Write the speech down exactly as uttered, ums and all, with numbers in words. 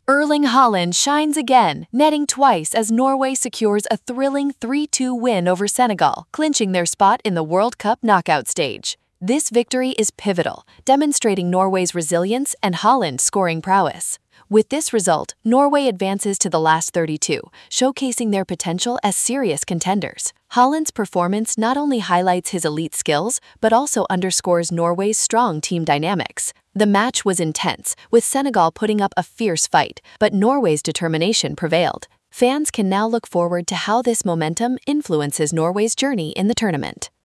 Erling Haaland shines again, netting twice as Norway secures a thrilling three two win over Senegal, clinching their spot in the World Cup knockout stage. This victory is pivotal, demonstrating Norway's resilience and Haaland's scoring prowess. With this result, Norway advances to the last thirty-two, showcasing their potential as serious contenders. Haaland's performance not only highlights his elite skills, but also underscores Norway's strong team dynamics. The match was intense, with Senegal putting up a fierce fight, but Norway's determination prevailed. Fans can now look forward to how this momentum influences Norway's journey in the tournament.